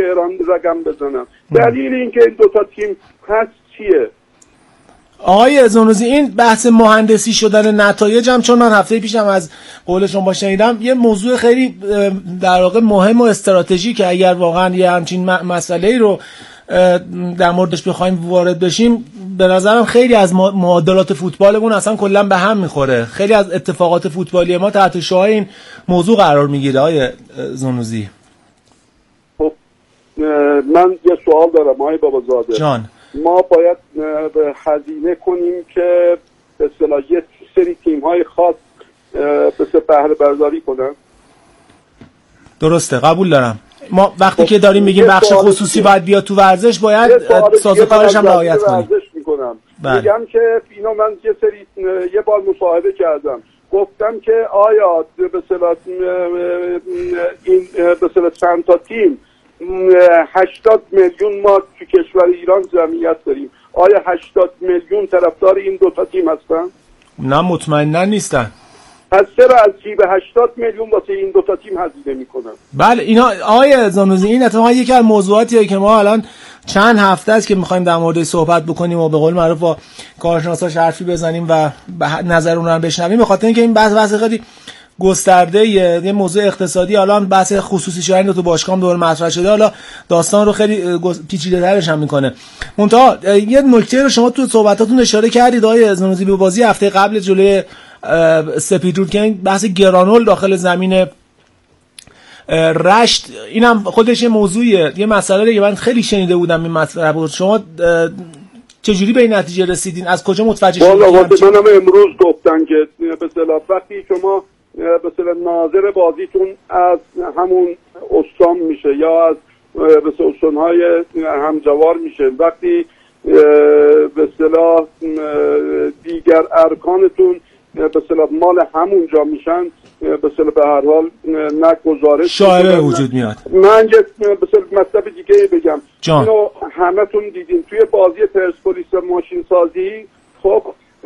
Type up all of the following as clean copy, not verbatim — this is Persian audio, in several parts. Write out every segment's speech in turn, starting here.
تهران رقم بزنم. دلیل اینکه این دوتا تیم هست چیه؟ آقای زنوزی، این بحث مهندسی شدن نتایج هم، چون من هفته پیشم از قول شما شنیدم، یه موضوع خیلی در واقع مهم و استراتژیک که اگر واقعا یه همچین مسئله‌ای رو در موردش بخوایم وارد بشیم، به نظرم خیلی از معادلات فوتبالمون اصلا کلا به هم میخوره. خیلی از اتفاقات فوتبالی ما تحت شعاع این موضوع قرار میگیره. آقای زنوزی، خب من یه سوال دارم آقای بابازاده جان. ما باید هزینه کنیم که به اصطلاح یه سری تیم‌های خاص به بهره برداری کنن؟ درسته، قبول دارم. ما وقتی که داریم میگیم بخش خصوصی باید بیاد تو ورزش، باید سازوکارش هم رعایت کنیم. میگم که اینو من یه بار مصاحبه کردم، گفتم که آیا به اصطلاح این به اصطلاح چند تا تیم 80 میلیون ما تو کشور ایران جمعیت داریم، آیا 80 میلیون طرفدار این دوتا تیم هستن؟ نه، مطمئنا نیستن. پس چرا از جیب 80 میلیون واسه این دوتا تیم هزینه میکنن؟ بله، اینا آقای زنوزی، این اتفاقا یکی از موضوعاتیه که ما الان چند هفته است که میخوایم در موردش صحبت بکنیم و به قول معروف با کارشناساش حرفی بزنیم و نظر اونها رو بشنویم، به خاطر اینکه این بحث خیلی گسترده یه موضوع اقتصادی، حالا بحث خصوصی شدن تو باشگاه دور مطرح شده، حالا داستان رو خیلی پیچیده‌ترش هم میکنه. منتها یه نکته رو شما تو صحبتاتون اشاره کردید آقای زنوزی، به بازی هفته قبل جلوی سپیدرود که این بحث گرانول داخل زمین رشت، اینم خودش یه موضوعیه، یه مسئله که من خیلی شنیده بودم این مسئله بود. شما چجوری به این نتیجه رسیدین؟ از کجا متوجه شدین؟ والا منم امروز گفتن که به اصطلاح وقتی شما به اصطلاح ناظر بازیتون از همون استان میشه یا از به اصطلاح استان‌های همجوار میشه، وقتی به اصطلاح دیگر ارکانتون به اصطلاح مال همونجا میشن، به اصطلاح به هر حال نه گزارش شایعه وجود میاد. من یه به اصطلاح مطلب دیگه بگم، اینو همتون دیدین توی بازی پرسپولیس ماشین سازی. خب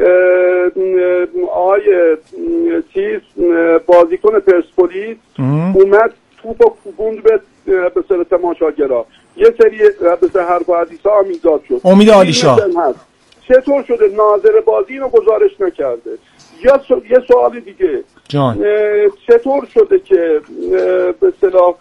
آقای بازیکن پرسپولیس اومد توپ و کوبوند به اصطلاح تماشاگرها، یه سری به اصطلاح حرف و حدیثا هم ایجاد شد. امید عالیشاه چطور شده ناظر بازی اینو گزارش نکرده؟ یه سوال دیگه جان، چطور شده که به اصطلاح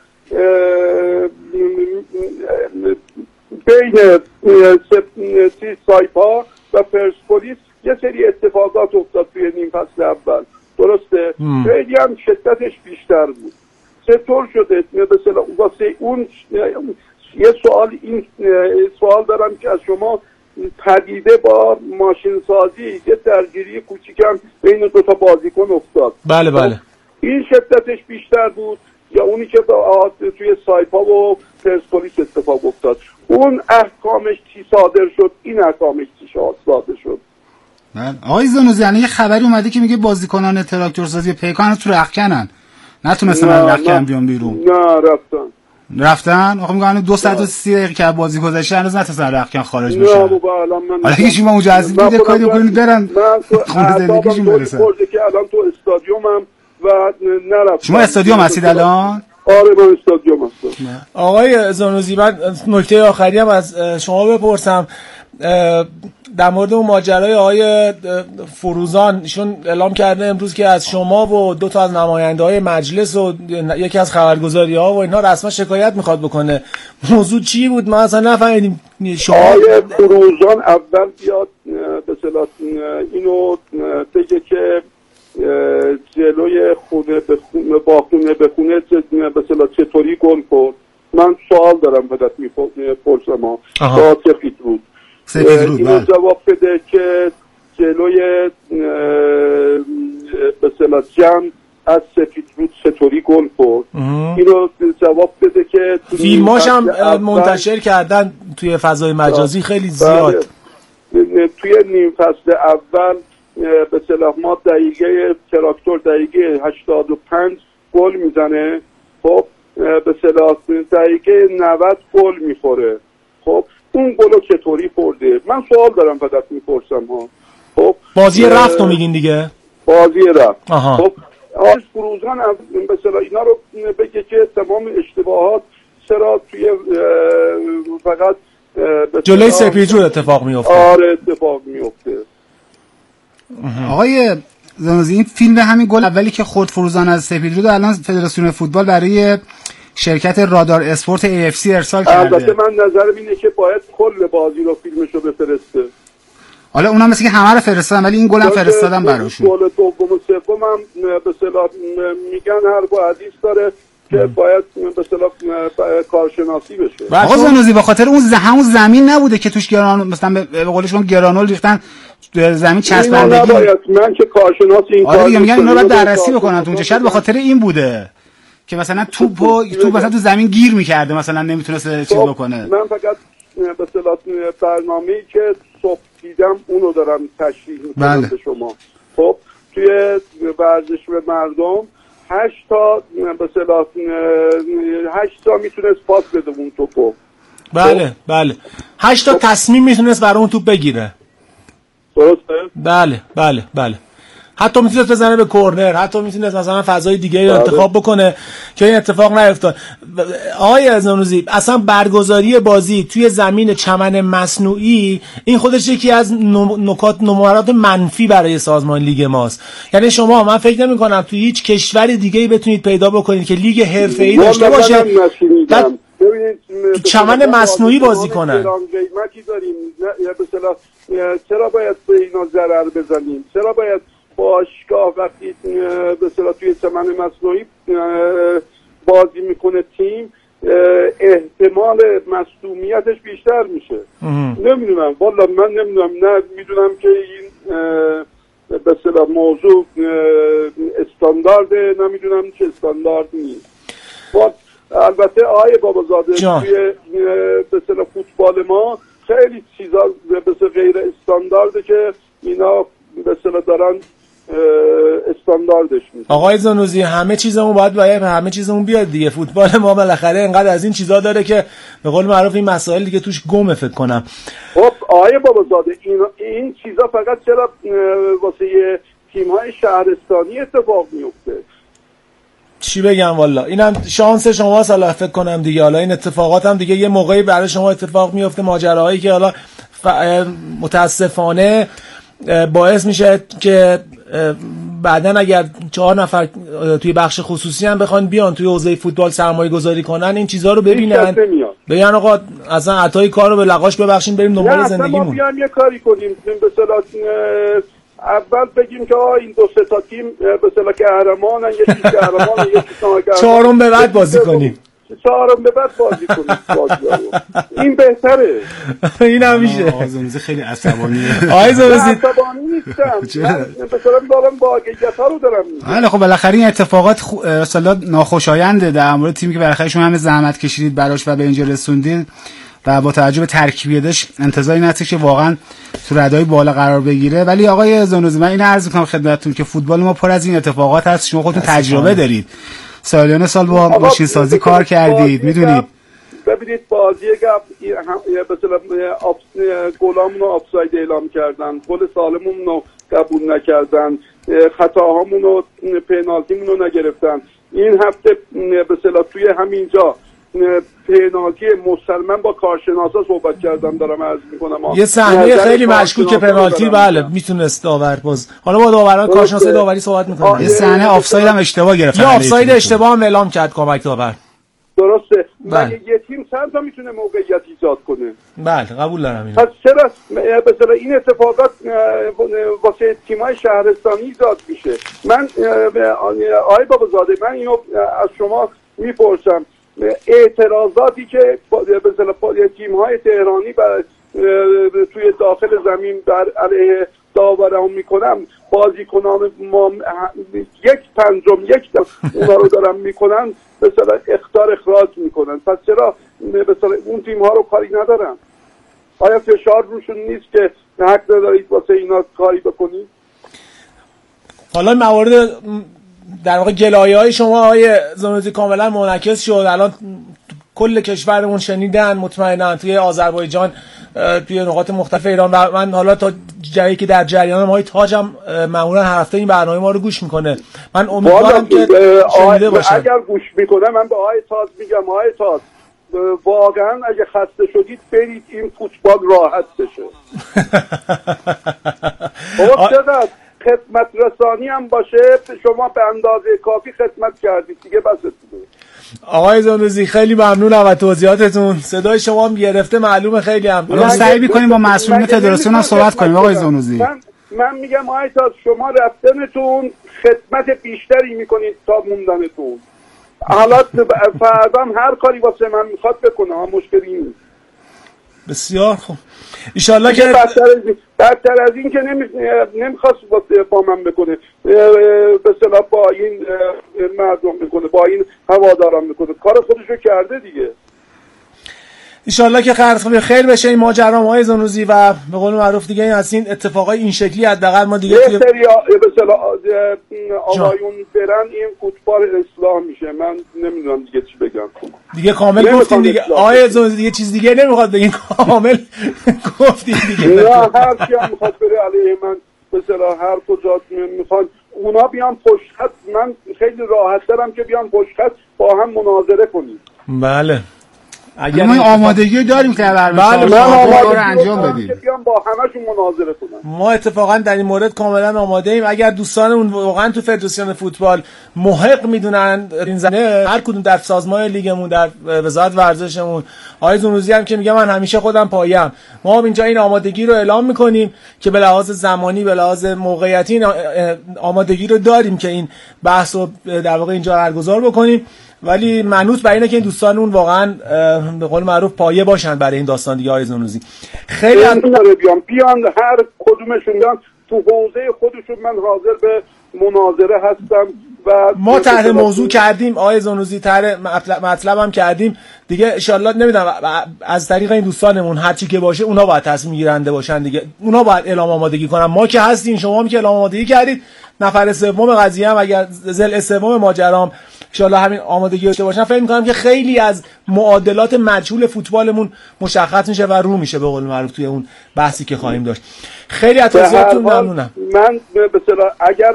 بین سایپا و پرسپولیس یه سری اتفاقات افتاد توی نیم فصل اول، درسته؟ خیلی هم شدتش بیشتر بود. چطور شده به اصطلاح واسه اون یه سوال دارم که از شما، پدیده با ماشین سازی یه درگیری کوچیکم بین دو تا بازیکن افتاد. بله. این شدتش بیشتر بود یا اونی که توی سایپا و پرسپولیس اتفاق افتاد؟ اون احکامش چی صادر شد، این احکامش چی صادر شد؟ آقای زنوزی، یعنی یه خبری اومده که میگه بازیکنان تراکتورسازی پیکان تو رختکنن، نتونستن رختکن بیان بیرون. نه رفتن. آخه میگن 230 دقیقه که بازی گذشته هنوز نتونستن رختکن خارج بشن. نه بابا، الان من حالا هیچ ما اونجا از دیگه کاری بکنید برن خونه زندگیشون برسن. که الان تو استادیومم و نرفتم. شما استادیوم هستید الان؟ آره من استادیوم هستم. آقای زنوزی، من نکته آخری هم از شما بپرسم در مورد اون ماجرای آقای فروزان. ایشون اعلام کرده امروز که از شما و دو تا از نماینده‌های مجلس و یکی از خبرگزاری‌ها و اینا رسما شکایت میخواد بکنه. موضوع چی بود؟ ما اصلا نفهمیدیم. آقای فروزان اول بیاد به اصطلاح اینو بگه که جلوی خونه به خونه با خونه به خونه به اصطلاح چطوری گل خورد. من سوال دارم بدت میپرسم با سپیدرود اینو جواب بده که جلوی به اصطلاح جمع از سپیدرود چطوری گل خورد. اینو جواب بده که فیلماش هم منتشر کردن توی فضای مجازی خیلی زیاد. توی نیم فصل اول به اصطلاح ما دقیقه تراکتور دقیقه 85 گل میزنه، خب به اصطلاح دقیقه 90 گل میخوره. خب اون گلو چطوری خورده؟ من سوال دارم فقط میپرسم ها. خب بازی رفت رو میگین دیگه؟ بازی رفت. خب آقای فروزان به اصطلاح اینا رو بگه که تمام اشتباهات چرا توی فقط جلوی سپیدرود اتفاق میفته. آره اتفاق میفته. آقای زانوزی این فیلم همین گل اولی که خودفروزان از سپیدرود الان فدراسیون فوتبال برای شرکت رادار اسپورت AFC ارسال کرده. البته من نظرم اینه که باید کل بازی رو فیلمشو بفرسته. حالا اونا مثل که همه رو فرستادن ولی این گل هم فرستادن براشون. گل دوم و سوم هم به اصطلاح میگن هر با حدیث داره که باید به اصطلاح کارشناسی بشه. آقا زانوزی به خاطر اون همون زمین نبوده که توش گرانول مثلا به قول شما گرانول ریختن زمین چسبندگی. من که کارشناس این کارو میگن اینا رو دررسی بکنن اونجا. شاید به خاطر این بوده که مثلا توپ مثلا تو زمین گیر میکرده مثلا نمیتونه چیز بکنه. من فقط به اصطلاح برنامه‌ای که صبح دیدم اونو دارم تشریح میکنم به شما. خب توی ورزش به مردم 8 تا به اصطلاح 8 تا میتونست پاس بده اون توپو. بله بله 8 تا تصمیم میتونست برای اون توپ بگیره. درسته؟ بله بله بله. حتی میتونست بزنه به کورنر، حتی میتونست مثلا فضای دیگه رو انتخاب بکنه که این اتفاق نیفتاد. آقای زانوزی اصلا برگزاری بازی توی زمین چمن مصنوعی این خودش یکی از نمرات منفی برای سازمان لیگ ماست. یعنی شما من فکر نمی کنم توی هیچ کشور دیگه‌ای بتونید پیدا بکنید که لیگ حرفه‌ای داشته باشه چمن مصنوعی بازی کنن. قیمتی داریم به اصطلاح چرا باید به اینا ضرر بزنیم؟ چرا باید باشگاه وقتی به اصطلاح توی چمن مصنوعی بازی میکنه تیم احتمال مصدومیتش بیشتر میشه؟ نمیدونم والا من نمیدونم. نه میدونم که این به اصطلاح موضوع استاندارده، نمیدونم چه استاندارد نیست. البته آقای بابازاده توی به اصطلاح فوتبال ما خیلی چیزا به اصطلاح غیر استاندارده که اینا به اصطلاح دارن استانداردش میشه. آقای زانوزی همه چیزمون باید همه چیزمون بیاد دیگه. فوتبال ما بالاخره اینقدر از این چیزا داره که به قول معروف این مسائل دیگه توش گمه فکر کنم. خب آقای بابازاده این چیزا فقط چرا واسه تیم‌های شهرستانی اتفاق میفته؟ چی بگم والا اینم شانس شما حالا فکر کنم دیگه. حالا این اتفاقات هم دیگه یه موقعی برای شما اتفاق میفته، ماجراهایی که حالا متاسفانه باعث میشه که بعدن اگر 4 نفر توی بخش خصوصی هم بخوان بیان توی حوزه فوتبال سرمایه گذاری کنن این چیزا رو ببینن بگن آقا اصلا عطای کار رو به لغاش ببخشیم بریم دنبال زندگیمون. ما بیایم یه کاری کنیم به اصطلاح اول بگیم که این 2-3 تا تیم به اصطلاح قهرمانن، یکی قهرمانن یکی ناقهرمان، چهارم به بعد بازی کنیم. 4 به بعد بازی کنیم. این بهتره. این هم میشه. آزموزی خیلی عصبانیه. آقای زانوزی عصبانی نیستم. من مثلا دارم واقعیت‌ها رو دارم میگم. بله خب بالاخره این اتفاقات اصلا ناخوشاینده در مورد تیمی که بالاخره شما همه زحمت کشیدید براش و به اینجا رسوندید و با توجه به ترکیبیتش انتظاری نهست که واقعا تو ردای بالا قرار بگیره. ولی آقای زانوزی من این عرض می‌کنم خدمتتون که فوتبال ما پر از این اتفاقات هست. شما خودتون تجربه دارید، سالیان سال با ماشین سازی کار کردید، میدونید. ببینید بازی مثلا گلامون رو آفساید اعلام کردن، گل سالمون رو قبول نکردن، خطاهامون رو پنالتیمون رو نگرفتن. این هفته به اصطلاح توی همینجا پنالتی مسلماً با کارشناسا صحبت کردم دارم عرض میکنم یه صحنه خیلی مشکوک پنالتی بله میتونست داور باز حالا با داوران کارشناسای داوری صحبت میکنه. یه صحنه آفساید هم اشتباه گرفت، یه آفساید اشتباه هم اعلام کرد کمک داور. درسته. مگه یه تیم چند تا میتونه موقعیت ایجاد کنه؟ بله قبول دارم اینو. پس چرا مثلا این اتفاقات واسه تیم‌های شهرستانی ایجاد میشه؟ من آقای بابازاده من اینو از شما میپرسم، اعتراضاتی که مثلا تیم‌های تهرانی توی داخل زمین بر علیه داوران میکنم، بازیکنان ما 1/5 اونا رو دارن میکنن مثلا اخراج میکنن. پس چرا مثلا اون تیم ها رو کاری ندارن؟ آیا فشار روشون نیست که حق ندارید واسه اینا کاری بکنید؟ حالا موارد در واقع گلایه‌های شما آقای زانوزی کاملا منعکس شد. الان کل کشورمون شنیدن مطمئنا توی آذربایجان، توی نقاط مختلف ایران و من حالا تا جایی که در جریانم آقای تاجم معمولا هر هفته این برنامه ما رو گوش میکنه. من امیدوارم که شنیده باشه. اگر گوش میکنه من به آقای تاج میگم آقای تاج واقعا اگه خسته شدید برید این فوتبال راحت بشه. چقدر خدمت رسانی هم باشه، شما به اندازه کافی خدمت کردید دیگه، بسه. آقای زانوزی خیلی ممنونم از توضیحاتتون. صدای شما هم گرفته معلومه خیلی هم. ما سعی می‌کنیم با مسئولین فدراسیون هم صحبت کنیم آقای زانوزی. من میگم آقای تاج شما رفتنتون خدمت بیشتری میکنید تا موندنتون. حالا فردا هر کاری واسه من میخواد بکنه، مشکلی نیست. بسیار خوب. ان که بدتر از این که نمیخواست با من بکنه، به اصطلاح با این مردم بکنه، با این هواداران بکنه، کار خودشو کرده دیگه. ان که خیر بشه این ماجراهای زانوزی و به قول معروف دیگه این از این اتفاقای این شکلی حداقل ما دیگه توی به اصطلاح آقایون برن این فوتبال اصلاح میشه. من نمیدونم دیگه چی بگم. دیگه کامل گفتیم دیگه آقای زانوزی، دیگه چیز دیگه نمیخواد بگین، کامل گفتیم دیگه. نه هر کی هم میخواد بره علیه من به اصطلاح هر کجا میخوان اونا بیان پشت خط، من خیلی راحت ترم که بیان پشت خط با هم مناظره کنیم. بله اگر ما آمادگی داریم که برنامه انجام بدیم که بیان با همشون مناظره کنن. ما اتفاقا در این مورد کاملا آماده ایم. اگر دوستانمون واقعا تو فدراسیون فوتبال محق میدونن این زمینه، هر کدوم در سازمان لیگمون، در وزارت ورزشمون، آقای زانوزی هم که میگه من همیشه خودم پایم، ما اینجا این آمادگی رو اعلام میکنیم که به لحاظ زمانی به لحاظ موقعیتی آمادگی رو داریم که این بحث رو در واقع اینجا برگزار بکنیم. ولی منوط بر اینه که این دوستانمون واقعا به قول معروف پایه باشن برای این داستان دیگه. آقای زانوزی خیلی بیان هر کدومشون بیان تو حوزه خودشون، من حاضر به مناظره هستم. و ما طرح موضوع کردیم آقای زانوزی، طرح مطلب هم کردیم دیگه. ان شاءالله نمیدونم از طریق این دوستانمون هر چی که باشه اونا باید تصمیم گیرنده باشن دیگه، اونا باید اعلام آمادگی کنن. ما که هستیم، شما هم که اعلام آمادگی کردید، نفر سوم قضیه هم اگر ضلع سوم ماجرام ان شاءالله همین آمادگی داشته باشن، فکر می‌کنم که خیلی از معادلات مجهول فوتبالمون مشخص میشه و رو میشه به قول معروف توی اون بحثی که خواهیم داشت. خیلی از توضیحاتتون ممنونم. من به اصطلاح اگر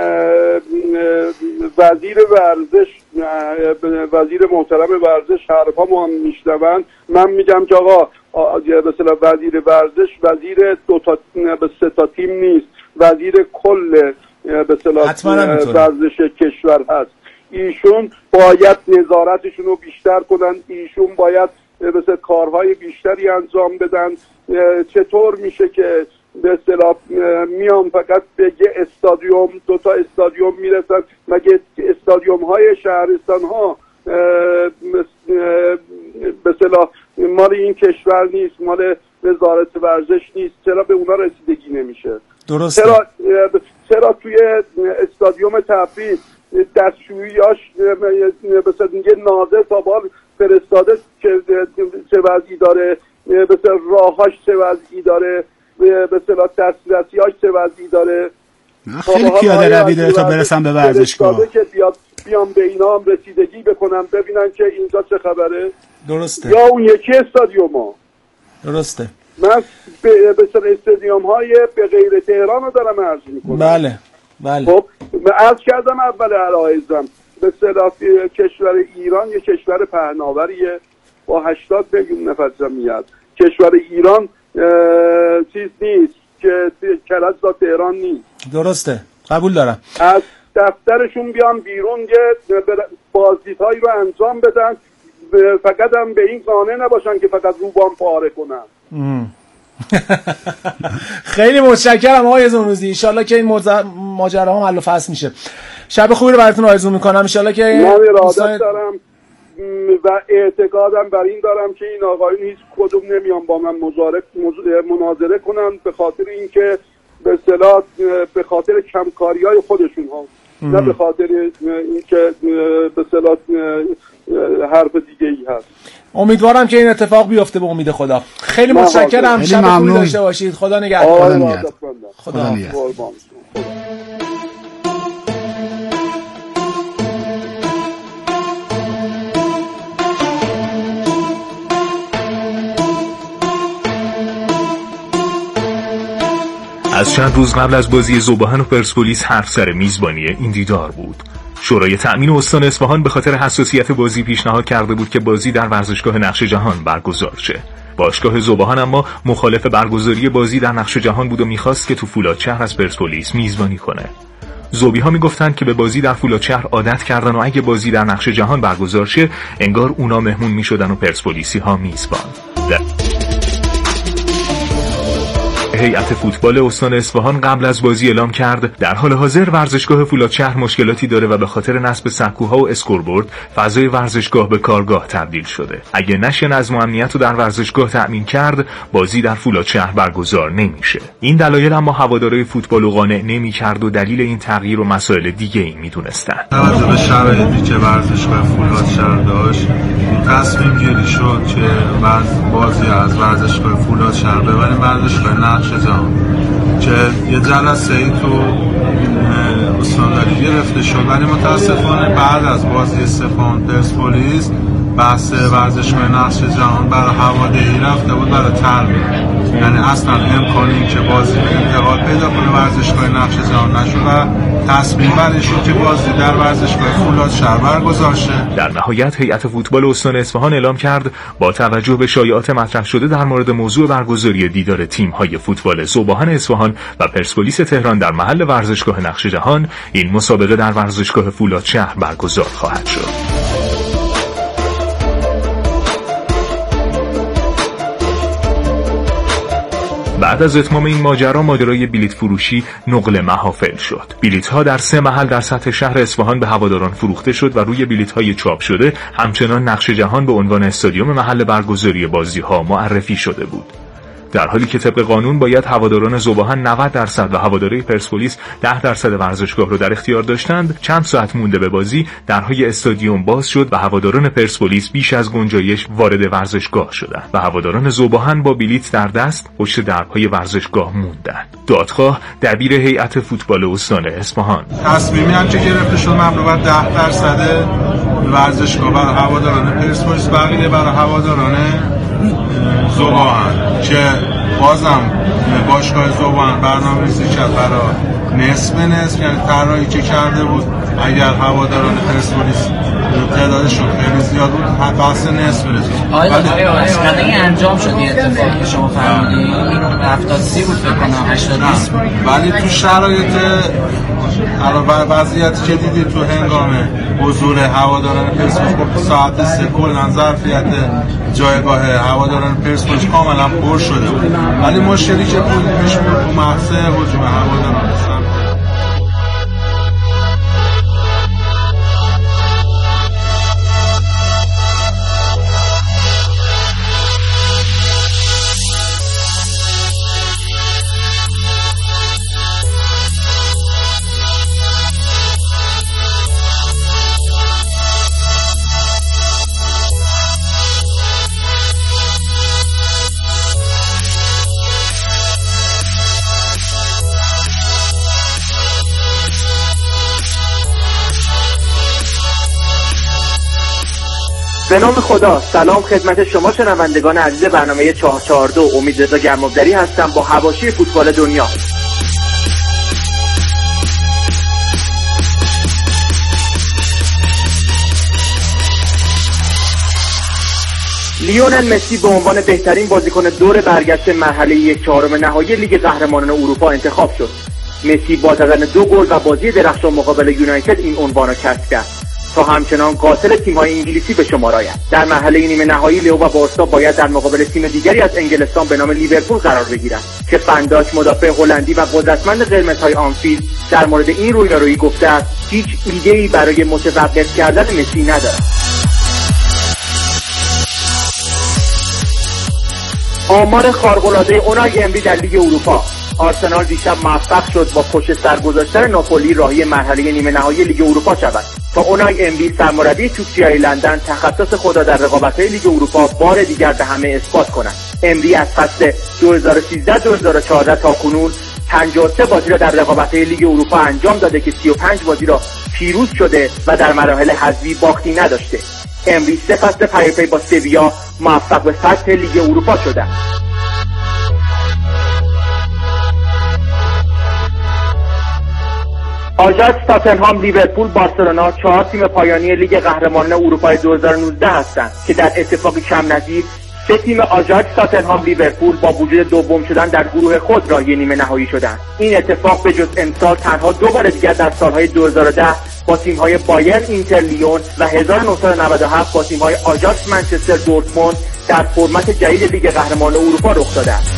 وزیر ورزش، وزیر محترم ورزش حرفامو میشنون، من میگم که آقا به اصطلاح وزیر ورزش وزیر دو تا به سه تا تیم نیست، وزیر کل به اصطلاح ورزش کشور هست. ایشون باید نظارتشون رو بیشتر کنن، ایشون باید مثلا کارهای بیشتری انجام بدن. چطور میشه که به اصطلاح میان فقط به یه استادیوم، دو تا استادیوم میرسن؟ مگه استادیوم های شهرستان ها به اصطلاح مال این کشور نیست، مال وزارت ورزش نیست؟ چرا به اونا رسیدگی نمیشه؟ درسته. چرا توی استادیوم تفریح دستشوییاش مثلا میگه ناظر تا بار فرستاده چه وضعی داره، مثلا راهاش چه وضعی داره، مثلا دسترسیاش چه وضعی داره؟ خیلی پیاده روی داره تا برسن به ورزشگاه، که بیان به اینا هم رسیدگی بکنن، ببینن که اینجا چه خبره. درسته. یا اون یکی استادیوم ها. درسته. من به استادیوم های به غیر تهران رو دارم عرض میکنم. بله بله. خب عرض کردم اول عرایزم، به اصطلاح کشور ایران یه کشور پهناوریه با 80 میلیون نفر جمعیت. کشور ایران چیز نیست که کلش تا تهران نیست. درسته، قبول دارم. از دفترشون بیان بیرون یه بازدیدهایی رو انجام بدن، فقط هم به این قانع نباشن که فقط روبان پاره کنن. خیلی متشکرم آقای زانوزی. ان شاءالله که این ماجراها حل و فصل میشه. شب خوبی رو براتون آرزو میکنم. ان شاءالله که من ارادت دارم و اعتقادم بر این دارم که این آقایون هیچ کدوم نمیان با من مناظره کنن، به خاطر اینکه به اصطلاح به خاطر کمکاری‌های خودشون ها، نه به خاطر اینکه به اصطلاح حرف دیگه ای هست. امیدوارم که این اتفاق بیفته به امید خدا. خیلی متشکرم. شب خوبی داشته باشید. خدا نگهدار. خدا نگهدار. از چند روز قبل از بازی ذوب‌آهن و پرسپولیس حرف سر میزبانی این دیدار بود. شورای تأمین استان اصفهان به خاطر حساسیت بازی پیشنهاد کرده بود که بازی در ورزشگاه نقش جهان برگزار شه. باشگاه ذوباهن اما مخالف برگزاری بازی در نقش جهان بود و می‌خواست که تو فولادشهر از پرسپولیس میزبانی کنه. ذوبی‌ها میگفتن که به بازی در فولادشهر عادت کردن و اگه بازی در نقش جهان برگزار شه انگار اونا مهمون میشدن و پرسپولیسی‌ها میزبان. هیئت فوتبال استان اصفهان قبل از بازی اعلام کرد در حال حاضر ورزشگاه فولادشهر مشکلاتی داره و به خاطر نصب سکوها و اسکوربورد فضای ورزشگاه به کارگاه تبدیل شده. اگه نشه نظم و امنیت رو در ورزشگاه تأمین کرد بازی در فولادشهر برگزار نمیشه. این دلایل اما هوادارهای فوتبال رو قانع نمی‌کرد و دلیل این تغییر و مسائل دیگه‌ای می‌دونستن. توجه به شرایطی که ورزشگاه فولادشهر داشت تصمیم گیری شد که بازی از ورزشگاه فولادشهر ببریم ورزشگاه نقش جهان که یه جلسه ای تو استانداری گرفته شد، ولی متاسفانه بعد از بازی سپاهان پرسپولیس بحث ورزشگاه نقش جهان برای هواداری رفته بود برای ترمیم، یعنی اصلا امکانی که بازی انتقال پیدا کنه ورزشگاه نقش جهان نشد و تصمیم بری شد که بازی در ورزشگاه فولادشهر برگزار شه. در نهایت هیئت فوتبال استان اصفهان اعلام کرد با توجه به شایعات مطرح شده در مورد موضوع برگزاری دیدار تیم‌های فوتبال ذوباهن اصفهان و پرسپولیس تهران در محل ورزشگاه نقش جهان این مسابقه در ورزشگاه فولادشهر برگزار خواهد شد. بعد از اتمام این ماجرای بلیط فروشی نقل محافل شد. بلیط‌ها در 3 محل در سطح شهر اصفهان به هواداران فروخته شد و روی بلیط‌های چاپ شده همچنان نقش جهان به عنوان استادیوم محل برگزاری بازی‌ها معرفی شده بود. در حالی که طبق قانون باید هواداران ذوباهن 90% و هواداری پرسپولیس 10% ورزشگاه رو در اختیار داشتند، چند ساعت مونده به بازی درهای استادیوم باز شد و هواداران پرسپولیس بیش از گنجایش وارد ورزشگاه شدند و هواداران ذوباهن با بلیط در دست پشت درهای ورزشگاه موندند. دادخواه دبیر هیئت فوتبال استان اصفهان: تصمیمی هم که گرفته شد مبنی بر 10% ورزشگاه برای هواداران پرسپولیس، بقیه برای هواداران ذوباهن، که بازم باشگاه ذوباهن برنامه‌ریزی کرد برای نصف، یعنی طراحی که کرده بود اگر هواداران پرسپولیس تعدادشون خیلی زیاد بود بحث نصف رسید. این انجام شد این اتفاقی که شما فرمودید، این 70-30 بود فکر کنم 80-20 بود، ولی تو شرایط وضعیتی که دیدید تو هنگام حضور هواداران پرسپولیس با ساعت 3 کلا ظرفیت جایگاه هواداران پرسپولیس کاملا پر شده بود، ولی مشکلی که بود پیش بود تو محض هجوم هواداران به نام خدا. سلام خدمت شما شنوندگان عزیز برنامه 442. امیدرضا گرمابدری هستم با حواشی فوتبال دنیا. لیونل مسی به عنوان بهترین بازیکن دور برگشت مرحله 1/4 نهایی لیگ قهرمانان اروپا انتخاب شد. مسی با زدن 2 گل و بازی درخشان مقابل یونایتد این عنوان را کسب کرد تا همچنان قاتل تیم‌های انگلیسی به شمار آید. در مرحله نیمه نهایی لیو و بارسا باید در مقابل تیم دیگری از انگلستان به نام لیورپول قرار بگیرند که فنداک مدافع هلندی و قدرتمند قرمزهای آنفیلد در مورد این رویارویی گفته است هیچ ایده‌ای برای متوقف کردن مسی ندارد. آمار خارق‌العاده اونای امری در لیگ اروپا. آرسنال دیشب موفق شد با پشت سر گذاشتن ناپولی راهی مرحله نیمه نهایی لیگ اروپا شود تا اونای امری سرمربی توپچی‌های لندن تخصص خود در رقابت‌های لیگ اروپا بار دیگر به همه اثبات کند. امری از فصل 2013-2014 تا کنون 53 بازی را در رقابت‌های لیگ اروپا انجام داده که 35 بازی را پیروز شده و در مراحل حذفی باختی نداشته. امری 3 فصل پیاپی با سویا موفق به فتح لیگ اروپا شده. آژاکس، تاتنهام، لیورپول، بارسلونا 4 تیم پایانی لیگ قهرمانان اروپا 2019 هستند که در اتفاقی کم نظیر 3 تیم آژاکس، تاتنهام، لیورپول با وجود دوم شدن در گروه خود راهی نیمه نهایی شدند. این اتفاق به جز امسال تنها 2 بار دیگر در سالهای 2010 با تیم‌های بایرن، اینتر، لیون و 1997 با تیم‌های آژاکس، منچستر، دورتموند در فرمت جدید لیگ قهرمانان اروپا رخ داده است.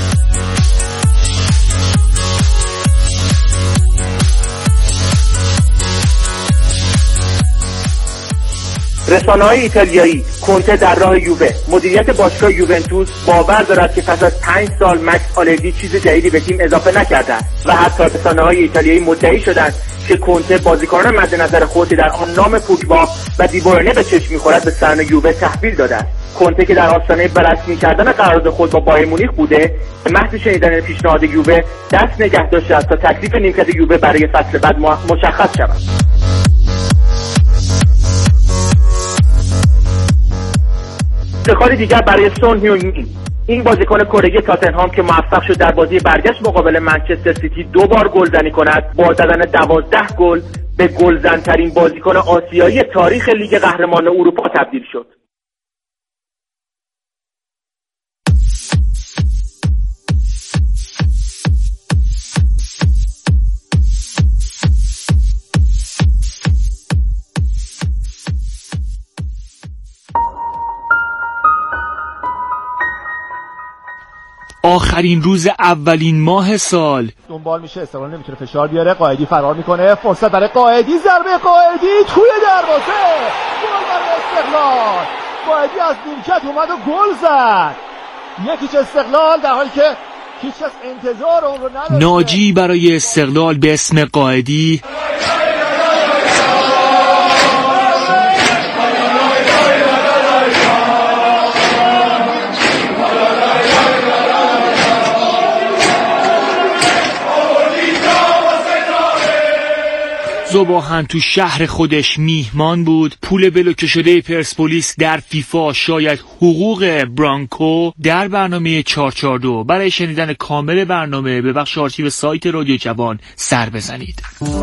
رسانه‌های ایتالیایی کونته در راه یووه، مدیریت باشگاه یوونتوس باور دارد که پس از 5 سال مکس آلگری چیز جدیدی به تیم اضافه نکرده است و حتی رسانه‌های ایتالیایی مدعی شدند که کونته بازیکنان مد نظر خود در آن نام پوگبا و دیبورنه به چشم می‌خورد به سران یووه تحویل داده است. کونته که در آستانه بررسی کردن قرارداد خود با بایر مونیخ بوده، به محض شنیدن پیشنهاد یووه دست نگه داشته است تا تکلیف نیمکت یووه برای فصل بعد مشخص شود. افتخاری دیگر برای سون هیون می، این بازیکن کره تاتنهام که موفق شد در بازی برگشت مقابل منچستر سیتی 2 بار گلزنی کند، با زدن 12 گل به گلزن‌ترین بازیکن آسیایی تاریخ لیگ قهرمانان اروپا تبدیل شد. آخرین روز اولین ماه سال دنبال میشه، استقلال نمیتونه فشار بیاره، قائدی فرار میکنه، فرصت برای قائدی، ضربه قائدی توی دروازه، گل برای استقلال. قائدی از نیمکت اومد و گل زد. یکیچ استقلال، در حالی که هیچ کس انتظار اون رو نداشت. ناجی برای استقلال به اسم قائدی ذوباهن تو شهر خودش میهمان بود. پول بلوکه شده پرسپولیس در فیفا شاید حقوق برانکو در برنامه 442. برای شنیدن کامل برنامه به بخش آرشیو سایت رادیو جوان سر بزنید.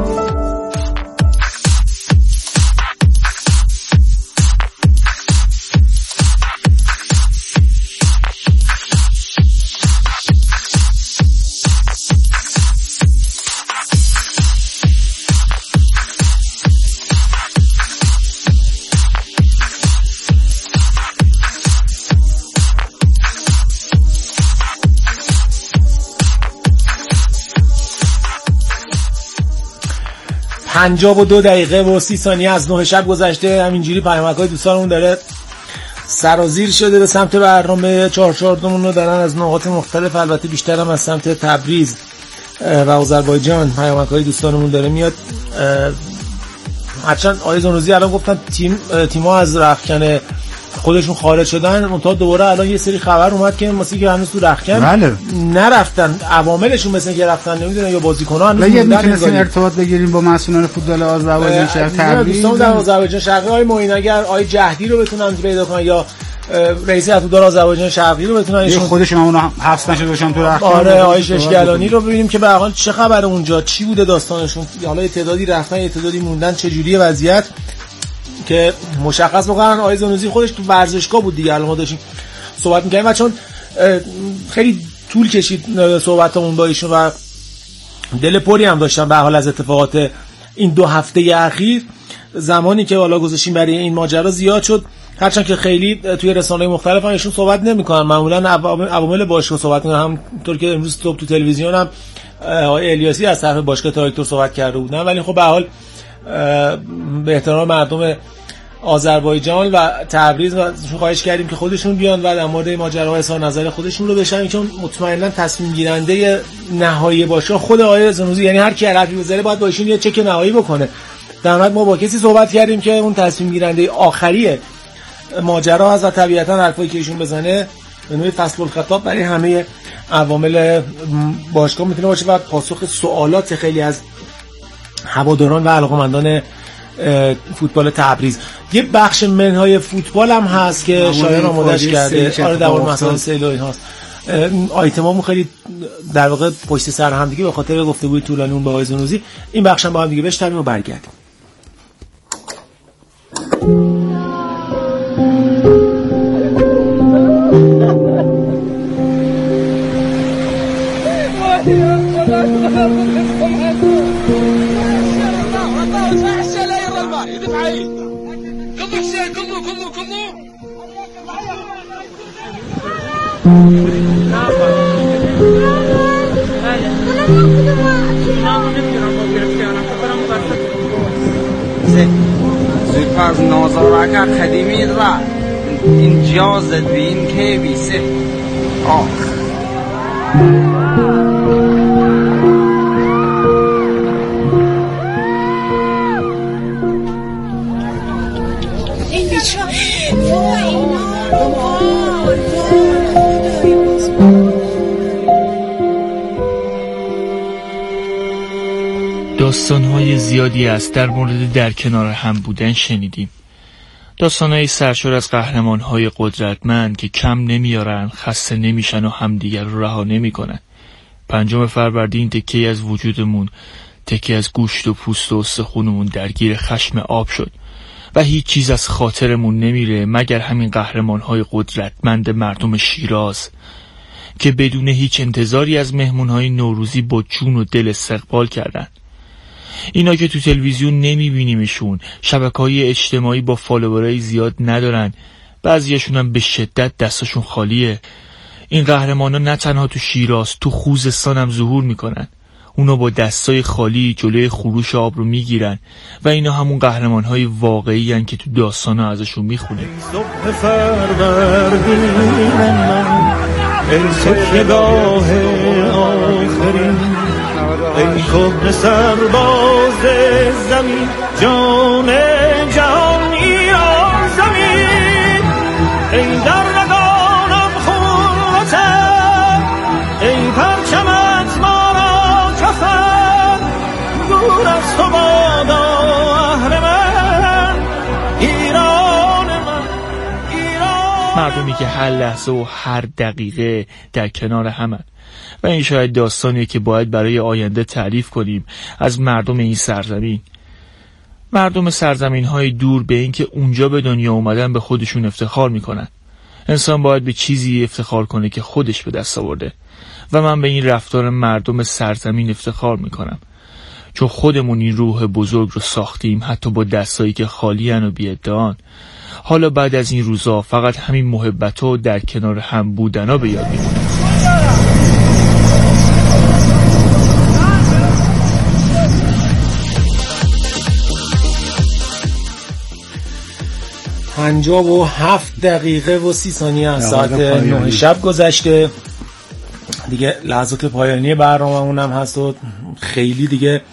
پنجاب و 2 دقیقه و 30 ثانیه از 9 شب گذشته. همینجوری پیامک‌های دوستانمون داره سرازیر شده به سمت برنامه 442 رو دارن از نقاط مختلف، البته بیشتر هم از سمت تبریز و آذربایجان پیامک‌های دوستانمون داره میاد. هرچند آقای زنوزی الان گفتن تیم‌ها از رختکن خودشون خارج شدن، منتها دوباره الان یه سری خبر اومد که مثلا که هنوز تو رختکن نرفتن، عواملشون مثلا که رفتن نمیدونن یا بازیکن‌ها هنوز میتونستین ارتباط بگیریم با مسئولان فوتبال آذربایجان شرقی تبریز. دوستان در آذربایجان شرقی آقای معین اگر آقای جهدی رو بتونن پیدا کنن یا رئیس اتودار آذربایجان شرقی رو بتونن، ایشون خودشون اونو حبس نشده باشن تو رختکن. آره آقای ششگلانی رو ببینیم که به هر حال چه خبر اونجا، چی بوده داستانشون، حالا تعدادی رفتن تعدادی موندن، چه جوریه وضعیت که مشخص بکنن. آقای زنوزی خودش تو ورزشگاه بود دیگه، الان ما داشتیم صحبت می‌کردیم و چون خیلی طول کشید صحبتمون با ایشون و دل پری هم داشتم به حال از اتفاقات این 2 هفته اخیر، زمانی که حالا گذاشتیم برای این ماجرا زیاد شد، هرچند که خیلی توی رسانه‌های مختلف هم ایشون صحبت نمی‌کنن، معمولاً عوامل باشگاه صحبت می‌کنن. همونطور که امروز صبح تو تلویزیون هم آقای الیاسی از طرف باشگاه تراکتور صحبت کرده بودن، ولی خب به هر حال به احترام مردم آذربایجان و تبریز خواهش کردیم که خودشون بیان و در مورد ماجرا اظهار نظر خودشون رو بشن، چون مطمئنا تصمیم گیرنده نهایی باشه خود آقای زنوزی، یعنی هر کی حرفی بزنه باید با ایشون یه چک نهایی بکنه. در نهایت ما با کسی صحبت کردیم که اون تصمیم گیرنده آخری ماجرا هست و طبیعتا حرفایی که ایشون بزنه به نوعی فصل الخطاب برای همه عوامل باشگاه میتونه باشه و پاسخ سوالات خیلی از هواداران و علاقه‌مندان فوتبال تبریز. یه بخش منهای فوتبال هم هست که شایان آمادش کرده، آره در مورد مسائل سیل و این هاست. آیتمامون خیلی در واقع پشت سر هم دیگه به خاطر گفتگوی طولانی اون با آقای زنوزی. این بخش هم با هم دیگه بشنویم و برگردیم. زودپس نازارگر قدیمی را اینجا زدوین که بیسه این داستان‌های زیادی است در مورد در کنار هم بودن شنیدیم. داستان‌های سرشار از قهرمان‌های قدرتمند که کم نمیارن، خسته نمیشن و همدیگر رو رها نمی‌کنن. 5 فروردین تکه‌ای از وجودمون، تکه‌ای از گوشت و پوست و استخونمون درگیر خشم آب شد و هیچ چیز از خاطرمون نمیره مگر همین قهرمان‌های قدرتمند مردم شیراز که بدون هیچ انتظاری از مهمون‌های نوروزی با جون و دل استقبال کردن. اینا که تو تلویزیون نمیبینیمشون، شبکه‌های اجتماعی با فالوورای زیاد ندارن، بعضیاشون هم به شدت دستاشون خالیه. این قهرمانا نه تنها تو شیراز، تو خوزستان هم ظهور میکنن. اونا با دستای خالی جلوی خروش آب رو میگیرن و اینا همون قهرمان‌های واقعی هن که تو داستانا ازشون میخونه. صبح فروردین من ای سکه‌گاه آخرین، ای کهنه سرباز زمین، جان جهان ایران زمین، ای در رگانم خون وطن، ای پرچمت ما را کفن، دور از تو بادا اهرمن، ایران من، ایران. مردمی که هر لحظه و هر دقیقه در کنار همن و این شاید داستانیه که باید برای آینده تعریف کنیم از مردم این سرزمین. مردم سرزمین‌های دور به این که اونجا به دنیا اومدن به خودشون افتخار میکنن. انسان باید به چیزی افتخار کنه که خودش به دست آورده و من به این رفتار مردم سرزمین افتخار میکنم، چون خودمون این روح بزرگ رو ساختیم، حتی با دستایی که خالی ان و بی‌ادعان. حالا بعد از این روزا فقط همین محبت و در کنار هم بودنا به یاد میمونه. پنجاب و 7 دقیقه و 30 ثانیه از ساعت 9 شب گذشته. دیگه لحظات پایانی برنامه‌مون هم هست و خیلی دیگه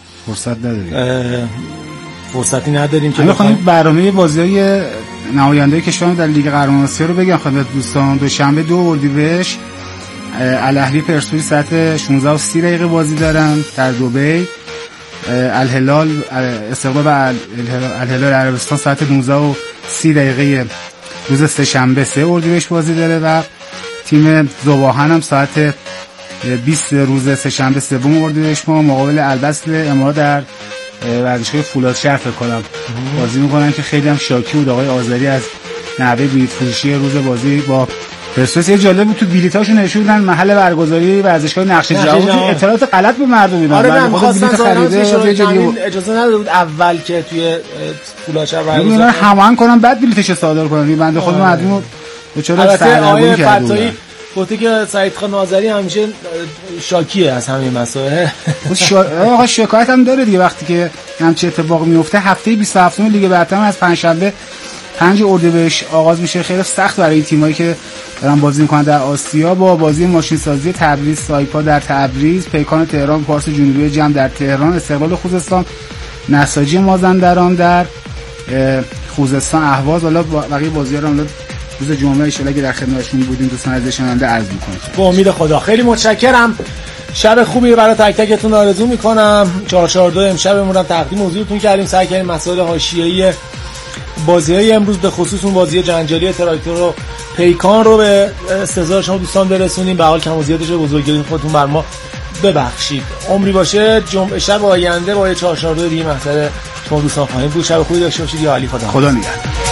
فرصتی نداریم که بخوایم برنامه بازی‌های نماینده کشور در لیگ قهرمانان آسیا رو بگم خدمت دوستان. دوشنبه 2 اردیبهشت الاهلی پرسپولیس ساعت 16:30 بازی دارن در دبی. الهلال استقبال الهلال عربستان ساعت 19:30 روز سه‌شنبه 3 اردیبهشت بازی داره و تیم ذوباهن هم ساعت 20 روز سه‌شنبه 3 اردیبهشت مقابل البسل امارات در ورزشگاه فولادشهر فکر کنم بازی میکنن که خیلی هم شاکی بود آقای آذری از نحوه بلیط فروشی روز بازی با پرسپولیس. یه جالب بود تو بلیطاشون نشون دادن محل برگزاری ورزشگاه نقش جهان، اطلاعات غلط به مردم میدن. آره من خواستم اجازه نداده بود اول که توی فولادشهر برگزاری هماهنگ کنن بعد بلیطش صادر کنن. بنده خود مردم چرا سرنگونی کرده. گفته که سعید خان ناظری همیشه شاکیه از همین مسائل. آقا شکایت هم داره دیگه وقتی که همچین اتفاق میفته. هفته 27 لیگ برتر از پنجشنبه 5 اردیبهشت آغاز میشه. خیلی سخت برای این تیمایی که دارن بازی میکنن در آسیا، با بازی ماشین سازی تبریز سایپا در تبریز، پیکان تهران پارس جنوبی جمع در تهران، استقلال خوزستان نساجی مازندران در خوزستان اهواز. حالا بقیه بازی‌ها رو روز جمعه ان شاءالله که در خدمتشون بودیم دوستان عزیز شنونده عرض می‌کنم. با امید خدا خیلی متشکرم. شب خوبی برای تک تکتون آرزو می‌کنم. 442 امشبمون رو تقدیم حضورتون کردیم. سعی کردیم مسائل حاشیه‌ای بازی‌های امروز به خصوص اون بازی جنجالی تراکتور رو پیکان رو به استحضار شما دوستان برسونیم. به حال کم و زیادش رو بزرگی خودتون بر ما ببخشید. عمری باشه جمعه شب آینده با 442 دیگه محضر شما دوستان خواهیم بود. شب خوبی داشته باشید. یا علی خدا نگهدار.